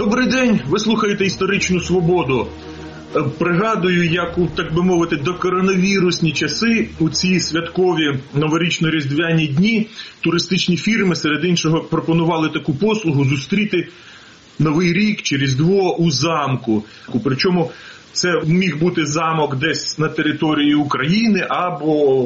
Добрий день, ви слухаєте «Історичну свободу». Пригадую, як у, так би мовити, докоронавірусні часи, у ці святкові новорічно-різдвяні дні, туристичні фірми, серед іншого, пропонували таку послугу зустріти Новий рік чи Різдво у замку. Причому це міг бути замок десь на території України або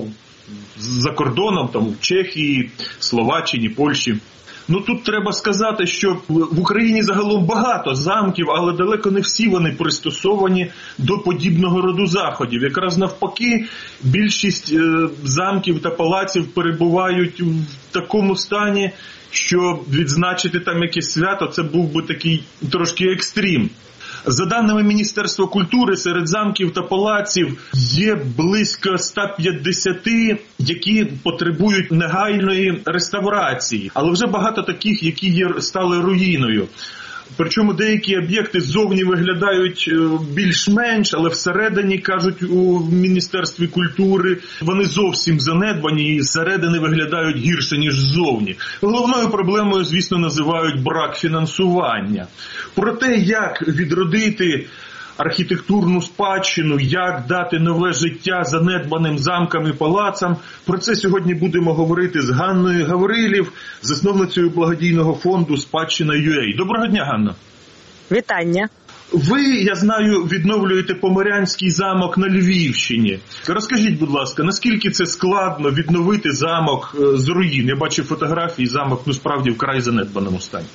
за кордоном, там, в Чехії, Словаччині, Польщі. Тут треба сказати, що в Україні загалом багато замків, але далеко не всі вони пристосовані до подібного роду заходів. Якраз навпаки, більшість замків та палаців перебувають в такому стані, що відзначити там якесь свято – це був би такий трошки екстрім. За даними Міністерства культури, серед замків та палаців є близько 150, які потребують негайної реставрації. Але вже багато таких, які стали руїною. Причому деякі об'єкти ззовні виглядають більш-менш, але всередині, кажуть у Міністерстві культури, вони зовсім занедбані і зсередини виглядають гірше, ніж ззовні. Головною проблемою, звісно, називають брак фінансування. Про те, як відродити архітектурну спадщину, як дати нове життя занедбаним замкам і палацам, про це сьогодні будемо говорити з Ганною Гаврилів, засновницею благодійного фонду «Спадщина.UA». Доброго дня, Ганно. Вітання. Ви, я знаю, відновлюєте Поморянський замок на Львівщині. Розкажіть, будь ласка, наскільки це складно відновити замок з руїн? Я бачив фотографії, замок, справді, вкрай занедбаному стані.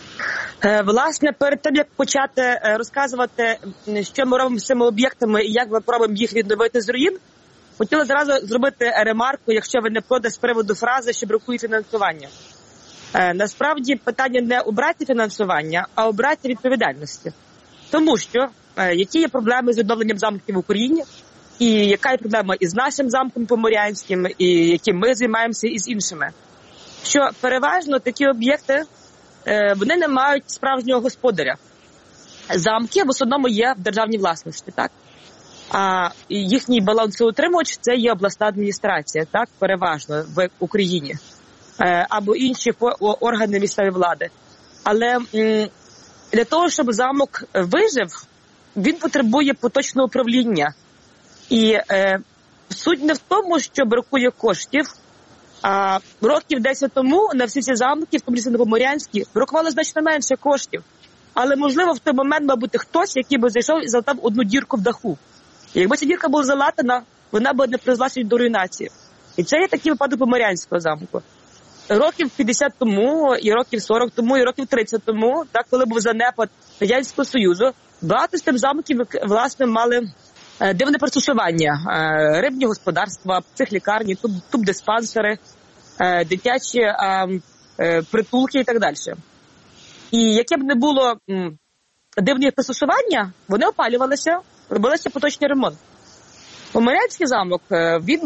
Власне, перед тим, як почати розказувати, що ми робимо з цими об'єктами і як ми пробуємо їх відновити з руїн, хотіла зразу зробити ремарку, якщо ви не проти, з приводу фрази, що бракує фінансування. Насправді, питання не у браті фінансування, а у браті відповідальності. Тому що, які є проблеми з відновленням замків в Україні, і яка є проблема із нашим замком Поморянським, і яким ми займаємося, і з іншими. Що переважно такі об'єкти, вони не мають справжнього господаря. Замки в основному є в державній власності, так? А їхній балансоутримувач – це є обласна адміністрація, так, переважно в Україні. Або інші органи місцевої влади. Але для того, щоб замок вижив, він потребує поточного управління. І суть не в тому, що бракує коштів. А років 10 тому на всі ці замки, в тому числі на Поморянській, бракувало значно менше коштів. Але, можливо, в той момент, мабуть, хтось, який би зайшов і залатав одну дірку в даху. І якби ця дірка була залатана, вона б не призвелася до руйнації. І це є такий випадок Поморянського замку. Років 50 тому, і років 40 тому, і років 30 тому, так, коли був занепад Радянського Союзу, багато з тих замків, власне, мали дивне пристосування, рибні господарства, психлікарні, тубдиспансери, дитячі притулки і так далі. І яке б не було дивних пристосування, вони опалювалися, робилися поточний ремонт. Поморянський замок, він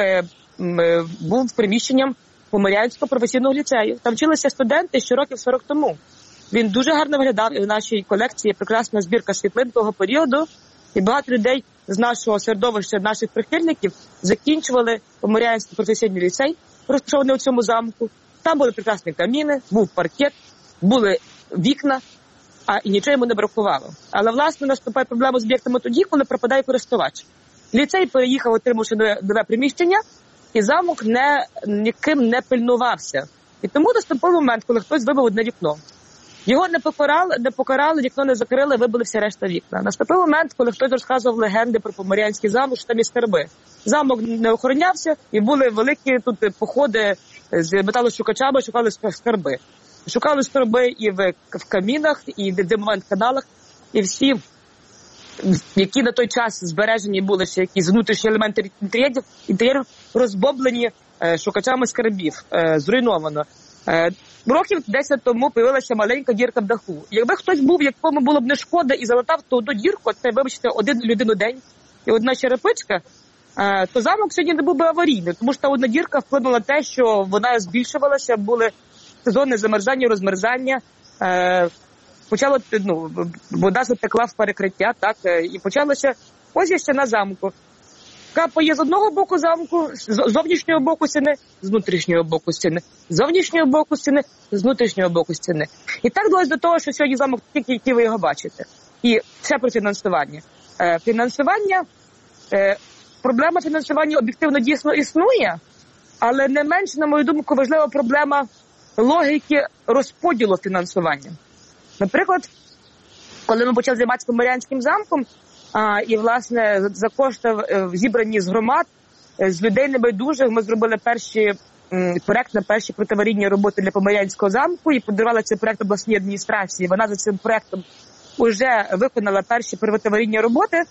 був приміщенням Поморянського професійного ліцею. Там вчилися студенти ще років 40 тому. Він дуже гарно виглядав, і в нашій колекції прекрасна збірка світлин того періоду. І багато людей з нашого середовища, наших прихильників, закінчували Поморянський професійний ліцей, розташований у цьому замку. Там були прекрасні каміни, був паркет, були вікна, і нічого йому не бракувало. Але, власне, наступає проблема з об'єктами тоді, коли пропадає користувач. Ліцей переїхав, отримавши нове приміщення, і замок ніким не пильнувався. І тому наступив момент, коли хтось вибив одне вікно. Його не покарали, вікно не закрили, вибили всі решта вікна. Наступив момент, коли хтось розказував легенди про Поморянський замок, що там є скарби. Замок не охоронявся, і були великі тут походи з металошукачами, шукали скарби. Шукали скарби і в камінах, і в димових каналах, і всі, які на той час збережені були ще якісь внутрішні елементи інтер'єрів, розбомблені шукачами скарбів, зруйновано. Років 10 тому появилася маленька дірка в даху. Якби хтось був, якому було б не шкода, і залатав ту одну дірку, це, вибачте, один людину день і одна черепичка, то замок сьогодні не був би аварійний, тому що та одна дірка вплинула на те, що вона збільшувалася, були сезонне замерзання, розмерзання, почало, вода затекла в перекриття, так, і почалося ось є ще на замку. капає з одного боку замку, з зовнішнього боку стіни, з внутрішнього боку стіни, з зовнішнього боку стіни, з внутрішнього боку стіни. І так долось до того, що сьогодні замок такий, який ви його бачите. І все про фінансування. Проблема фінансування об'єктивно дійсно існує, але не менш, на мою думку, важлива проблема логіки розподілу фінансування. Наприклад, коли ми почали займатися Поморянським замком, і, власне, за кошти, зібрані з громад, з людей небайдужих, ми зробили проект на перші протиаварійні роботи для Поморянського замку і подарували цей проект обласній адміністрації. Вона за цим проектом вже виконала перші протиаварійні роботи.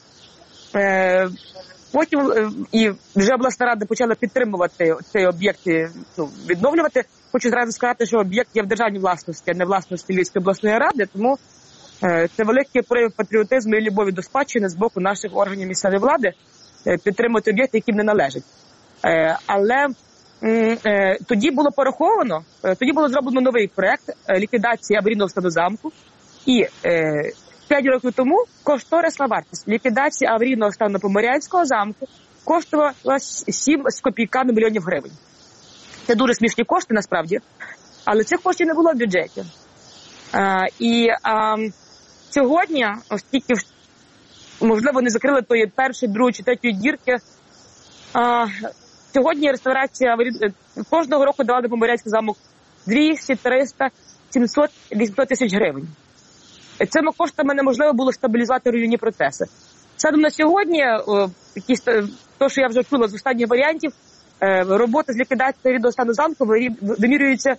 Потім і вже обласна рада почала підтримувати цей об'єкт, відновлювати. Хочу зразу сказати, що об'єкт є в державній власності, а не власності Львівської обласної ради, тому це великий прояв патріотизму і любові до спадщини з боку наших органів місцевої влади підтримувати об'єкти, яким не належать. Але тоді було пораховано, тоді було зроблено новий проект ліквідації аварійного стану замку. І 5 років тому кошторисна вартість ліквідації аварійного стану Поморянського замку коштувала 7 з копійками мільйонів гривень. Це дуже смішні кошти, насправді, але цих коштів не було в бюджеті. Сьогодні, оскільки, можливо, не закрили тої першої, другої чи третьої дірки, сьогодні реставрація кожного року давала на Поморянський замок 200, 300, 700, 800 тисяч гривень. Цими коштами неможливо було стабілізувати руйнівні процеси. Саме на сьогодні, то, що я вже чула з останніх варіантів, роботи з ліквідації рідного стану замку вимірюються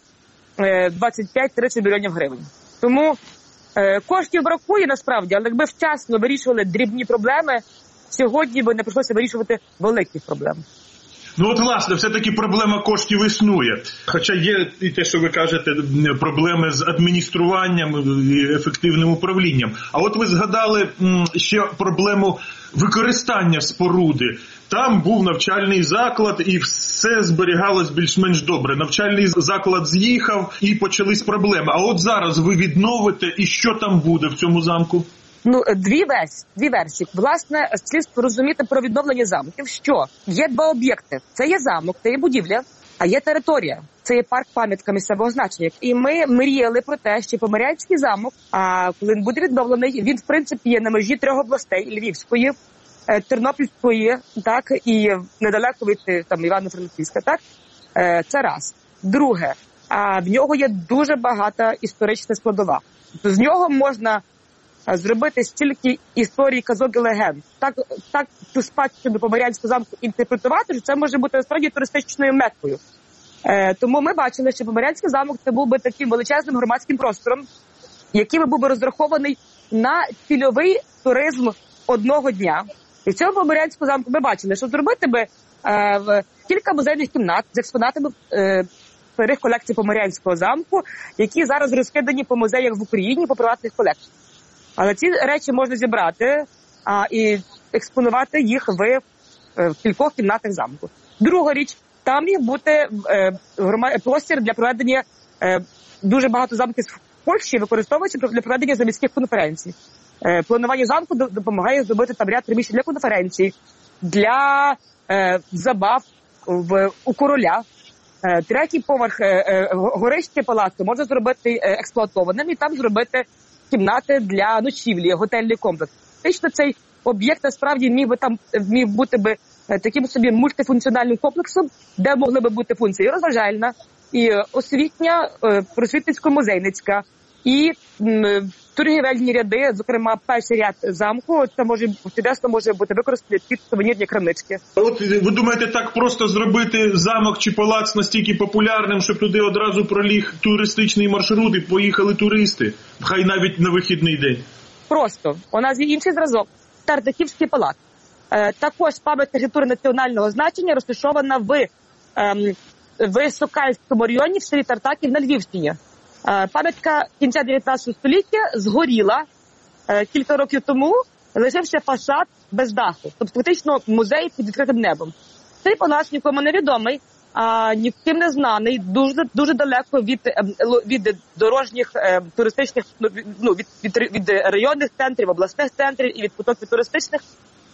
25-30 мільйонів гривень. Тому коштів бракує насправді, але якби вчасно вирішували дрібні проблеми, сьогодні би не прийшлося вирішувати великі проблеми. Ну от, власне, все-таки проблема коштів існує. Хоча є і те, що ви кажете, проблеми з адмініструванням і ефективним управлінням. А от ви згадали ще проблему використання споруди. Там був навчальний заклад і все зберігалось більш-менш добре. Навчальний заклад з'їхав і почались проблеми. А от зараз ви відновите, і що там буде в цьому замку? Дві версії. Власне, слід розуміти про відновлення замків, що є два об'єкти. Це є замок, це є будівля, а є територія. Це є парк-пам'ятка місцевого значення. І ми мріяли про те, що Поморянський замок, коли він буде відновлений, він, в принципі, є на межі 3 областей – Львівської, Тернопільської, так, і недалеко від Івано-Франківська, так. Це раз. Друге, в нього є дуже багата історична складова. З нього можна зробити стільки історій, казок і легенд. Так цю спадщину Поморянського замку інтерпретувати, що це може бути насправді туристичною метою. Тому ми бачили, що Поморянський замок це був би таким величезним громадським простором, який був би розрахований на цільовий туризм одного дня. І в цьому Поморянському замку ми бачили, що зробити би кілька музейних кімнат з експонатами старих колекцій Поморянського замку, які зараз розкидані по музеях в Україні, по приватних колекціях. Але ці речі можна зібрати і експонувати їх в кількох кімнатах замку. Друга річ, там міг бути простір для проведення, дуже багато замків в Польщі використовуються для проведення заміських конференцій. Планування замку допомагає зробити там ряд приміщень для конференцій, для забав у короля. Третій поверх горище палацу можна зробити експлуатованим і там зробити кімнати для ночівлі, готельний комплекс. Фактично цей об'єкт насправді міг бути би таким собі мультифункціональним комплексом, де могли би бути функції і розважальна, і освітня, просвітницько-музейницька, і торгівельні ряди, зокрема перший ряд замку, це чудесно може бути використаний під сувенірні крамнички. От ви думаєте, так просто зробити замок чи палац настільки популярним, щоб туди одразу проліг туристичний маршрут і поїхали туристи? Хай навіть на вихідний день. Просто. У нас є інший зразок. Тартаківський палац. Також пам'ятка архітектури національного значення розташована в Сокальському районі в селі Тартаків на Львівщині. Пам'ятка кінця 19 століття згоріла кілька років тому, лишився фасад без даху. Тобто фактично музей під відкритим небом. Цей палац нікому не відомий, ніким не знаний, дуже далеко від дорожніх туристичних, від районних центрів, обласних центрів і від потоків туристичних.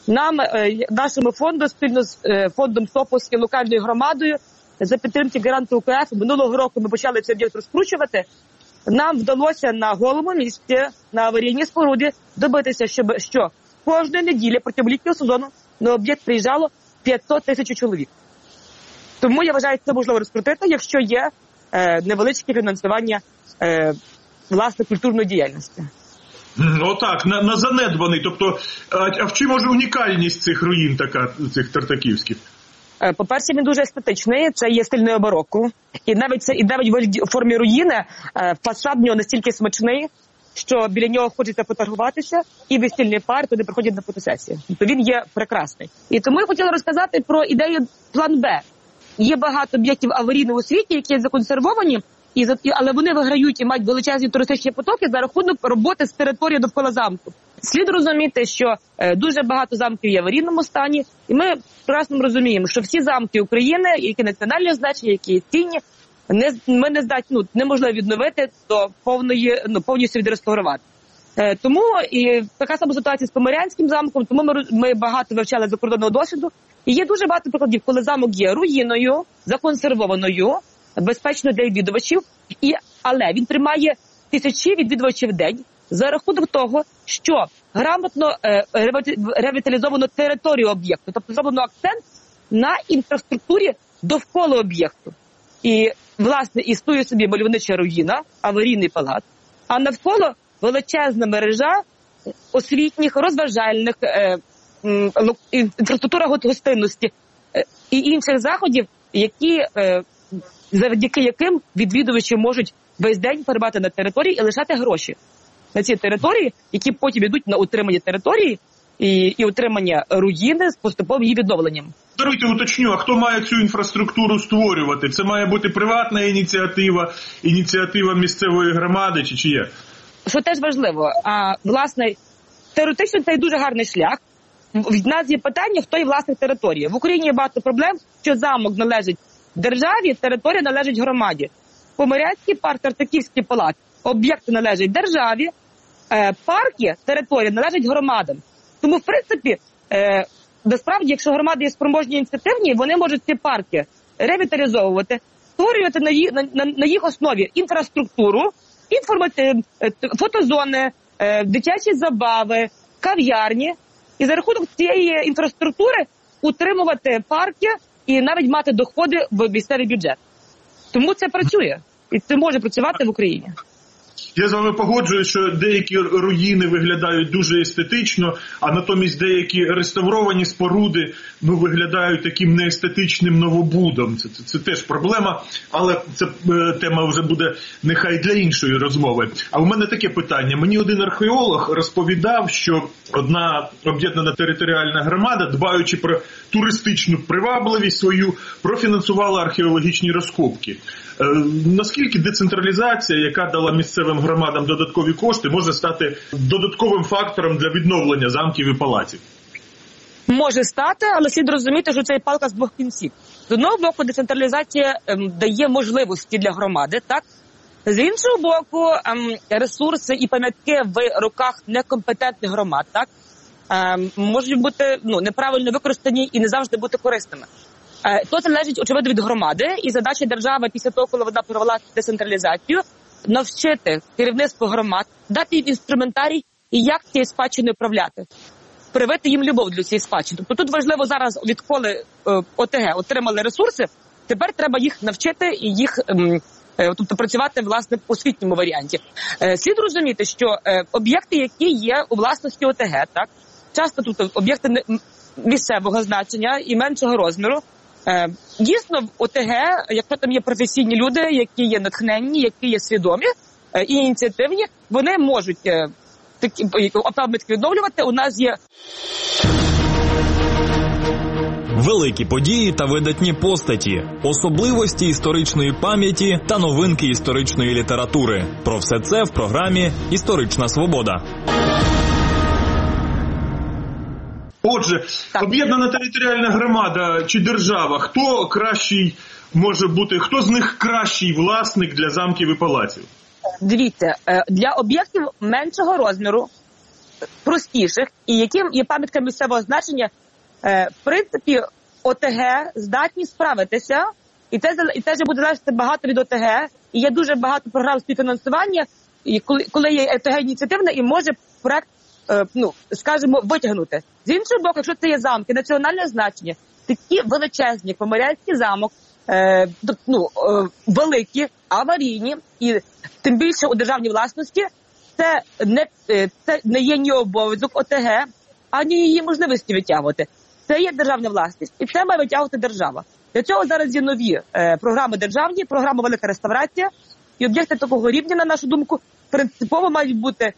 Нам, нашому фонду, спільно з фондом СОПОС і локальною громадою, за підтримки гранту УКФ, минулого року ми почали цей об'єкт розкручувати. Нам вдалося на голому місці, на аварійній споруді, добитися, що кожної неділі протягом літнього сезону на об'єкт приїжджало 500 тисяч чоловік. Тому я вважаю, це можливо розкрутити, якщо є невеличке фінансування власне культурної діяльності. Отак, на занедбаний. Тобто, а в чим може унікальність цих руїн така, цих тартаківських? По-перше, він дуже естетичний, це є стиль необароку. І навіть в формі руїни фасад в нього настільки смачний, що біля нього хочеться фотографуватися, і весільний пар туди приходять на фотосесію. Тобто він є прекрасний. І тому я хотіла розказати про ідею план Б. Є багато об'єктів аварійного у світі, які законсервовані, але вони виграють і мають величезні туристичні потоки за рахунок роботи з території довкола замку. Слід розуміти, що дуже багато замків є в аварійному стані, і ми прекрасно розуміємо, що всі замки України, які національні значення, які є цінні, ми не здатні, неможливо відновити до повністю відреставрувати. Тому і така сама ситуація з Поморянським замком, тому ми багато вивчали закордонного досвіду. І є дуже багато прикладів, коли замок є руїною, законсервованою, безпечно для відвідувачів, але він приймає тисячі відвідувачів в день за рахунок того, що грамотно ревіталізовано територію об'єкту, тобто зроблено акцент на інфраструктурі довкола об'єкту. І, власне, існує собі мальовнича руїна, аварійний палац, а навколо величезна мережа освітніх, розважальних, інфраструктура гостинності і інших заходів, завдяки яким відвідувачі можуть весь день перебувати на території і лишати гроші на ці території, які потім йдуть на утримання території і утримання руїни з поступовим її відновленням. Даруйте, уточню, а хто має цю інфраструктуру створювати? Це має бути приватна ініціатива місцевої громади чи чия? Що теж важливо, власне, теоретично це дуже гарний шлях. В нас є питання, хто є власник території. В Україні є багато проблем, що замок належить державі, територія належить громаді. Поморянський парк, Тартаківський палац, об'єкти належать державі, парки, територія належать громадам. Тому, в принципі, насправді, якщо громади є спроможні і ініціативні, вони можуть ці парки ревіталізовувати, створювати на їх основі інфраструктуру, фотозони, дитячі забави, кав'ярні. І за рахунок цієї інфраструктури утримувати парки і навіть мати доходи в місцевий бюджет. Тому це працює. І це може працювати в Україні. Я з вами погоджуюсь, що деякі руїни виглядають дуже естетично, а натомість деякі реставровані споруди виглядають таким неестетичним новобудом. Це теж проблема, але це тема вже буде нехай для іншої розмови. А у мене таке питання. Мені один археолог розповідав, що одна об'єднана територіальна громада, дбаючи про туристичну привабливість свою, профінансувала археологічні розкопки. Наскільки децентралізація, яка дала місцевим громадам додаткові кошти, може стати додатковим фактором для відновлення замків і палаців? Може стати, але слід розуміти, що це палка з двох кінців. З одного боку, децентралізація дає можливості для громади, так? З іншого боку, ресурси і пам'ятки в руках некомпетентних громад, так? Можуть бути неправильно використані і не завжди бути корисними. То залежить, очевидно, від громади, і задача держави після того, коли вона провела децентралізацію, навчити керівництво громад, дати їм інструментарій і як цією спадщиною управляти, привити їм любов до цієї спадщини. Тобто тут важливо зараз, відколи ОТГ отримали ресурси, тепер треба їх навчити і їх працювати, власне, у освітньому варіанті. Слід розуміти, що об'єкти, які є у власності ОТГ, так, часто тут об'єкти місцевого значення і меншого розміру, дійсно, в ОТГ, якщо там є професійні люди, які є натхненні, які є свідомі і ініціативні, вони можуть такі пам'ятки відновлювати. У нас є великі події та видатні постаті, особливості історичної пам'яті та новинки історичної літератури. Про все це в програмі «Історична свобода». Отже, об'єднана територіальна громада чи держава, хто кращий може бути, хто з них кращий власник для замків і палаців? Дивіться, для об'єктів меншого розміру простіших і яким є пам'ятка місцевого значення, в принципі, ОТГ здатні справитися, і це вже буде залежати багато від ОТГ, і є дуже багато програм співфінансування, і коли є ОТГ ініціативна і може проект, скажімо, витягнути. З іншого боку, якщо це є замки національне значення, такі величезні, як Поморянський замок, великі, аварійні, і тим більше у державній власності, це не є ні обов'язок ОТГ, ані її можливості витягувати. Це є державна власність, і це має витягувати держава. Для цього зараз є нові програми державні, програма «Велика реставрація», і об'єкти такого рівня, на нашу думку, принципово мають бути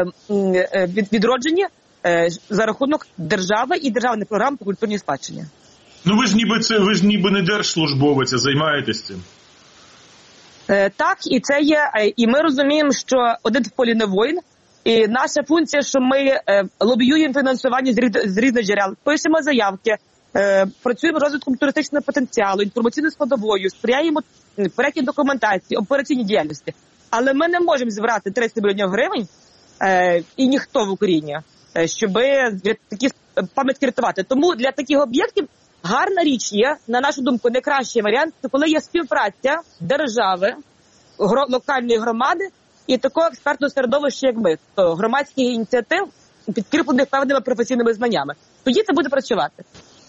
відроджені за рахунок держави і державних програм по культурній спадщині. Ви ж ніби не держслужбовець, а займаєтесь цим. Так, і це є, і ми розуміємо, що один в полі не воїн, і наша функція, що ми лобіюємо фінансування з різних джерел, пишемо заявки, працюємо розвитком туристичного потенціалу, інформаційною складовою, сприяємо проєктній документації, операційній діяльності. Але ми не можемо зібрати 30 мільйонів гривень, і ніхто в Україні, щоб такі пам'ятки рятувати. Тому для таких об'єктів гарна річ є, на нашу думку, найкращий варіант, це коли є співпраця держави, локальної громади і такого експертного середовища, як ми, то громадських ініціатив, підкріплених певними професійними знаннями. Тоді це буде працювати.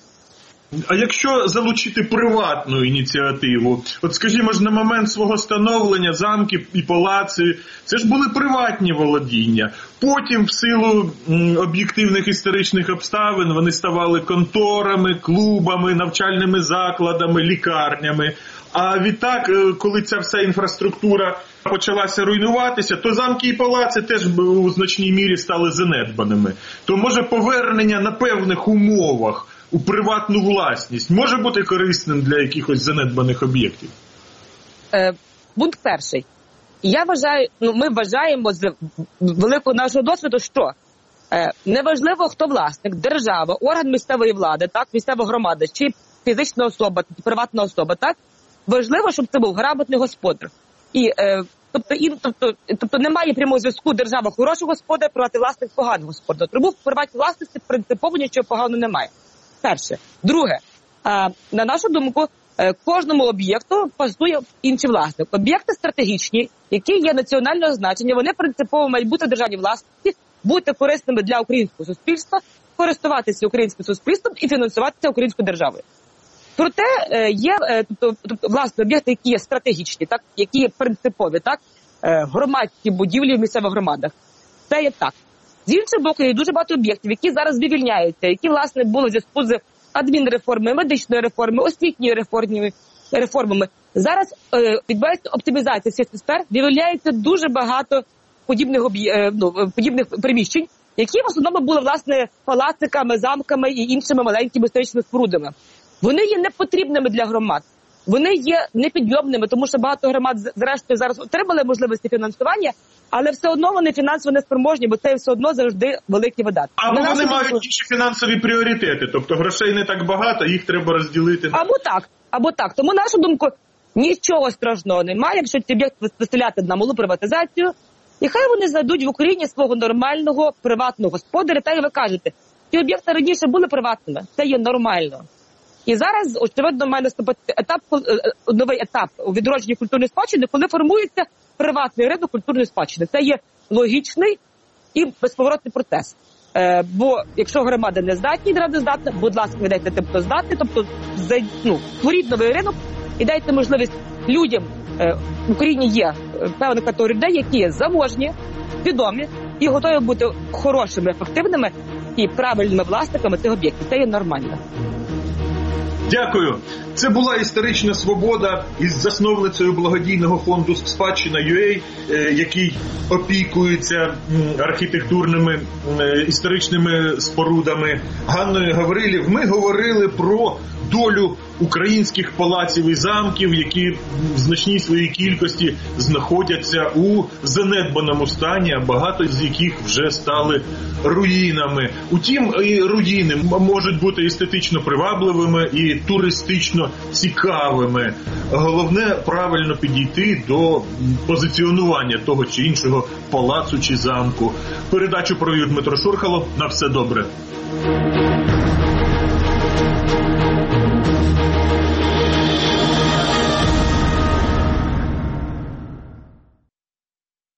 А якщо залучити приватну ініціативу? От, скажімо ж, на момент свого становлення замки і палаци, це ж були приватні володіння. Потім, в силу об'єктивних історичних обставин, вони ставали конторами, клубами, навчальними закладами, лікарнями. А відтак, коли ця вся інфраструктура почалася руйнуватися, то замки і палаци теж у значній мірі стали занедбаними. То, може, повернення на певних умовах у приватну власність може бути корисним для якихось занедбаних об'єктів? Пункт перший. Ми вважаємо з великого нашого досвіду, що неважливо, хто власник, держава, орган місцевої влади, так, місцева громада, чи фізична особа, приватна особа, так, важливо, щоб це був грамотний господар. Тобто немає прямого зв'язку держава хороший господар проти власник поганого господар. Тому в приватній власності принципово нічого поганого немає. Перше. Друге, на нашу думку, кожному об'єкту пасує інший власник. Об'єкти стратегічні, які є національного значення, вони принципово мають бути в державній власності, бути корисними для українського суспільства, користуватися українським суспільством і фінансуватися українською державою. Проте є, власне, об'єкти, які є стратегічні, так, які є принципові, так, громадські будівлі в місцевих громадах. Це є так. З іншого боку, є дуже багато об'єктів, які зараз вивільняються, які, власне, були в зв'язку з адмінреформою, медичною реформою, освітньою реформами. Зараз відбувається оптимізація цих сфер, виявляється дуже багато подібних приміщень, які в основному були, власне, палациками, замками і іншими маленькими історичними спорудами. Вони є непотрібними для громад. Вони є непідйомними, тому що багато громад, зрештою, зараз отримали можливості фінансування, але все одно вони фінансово неспроможні, бо це все одно завжди великі видатки. Або вони мають інші фінансові пріоритети, тобто грошей не так багато, їх треба розділити. Або так. Тому, на нашу думку, нічого страшного немає, якщо ці об'єкти виставляти на малу приватизацію, і хай вони знайдуть в Україні свого нормального приватного господаря, та й ви кажете, ці об'єкти раніше були приватними, це є нормально. І зараз, очевидно, має наступити новий етап у відродженні культурної спадщини, коли формується приватний ринок культурної спадщини. Це є логічний і безповоротний процес. Бо якщо громада не здатні, держава не здатна, будь ласка, ви дайте тим, хто здатний, тобто створіть новий ринок і дайте можливість людям. В Україні є певна категорія людей, які є заможні, відомі і готові бути хорошими, ефективними і правильними власниками цих об'єктів. Це є нормально. Дякую. Це була історична свобода із засновницею благодійного фонду «Спадщина.UA», який опікується архітектурними історичними спорудами, Ганною Гаврилів. Ми говорили про долю українських палаців і замків, які в значній своїй кількості знаходяться у занедбаному стані, а багато з яких вже стали руїнами. Утім, і руїни можуть бути естетично привабливими і туристично цікавими. Головне правильно підійти до позиціонування того чи іншого палацу чи замку. Передачу провів Дмитро Шурхало. На все добре.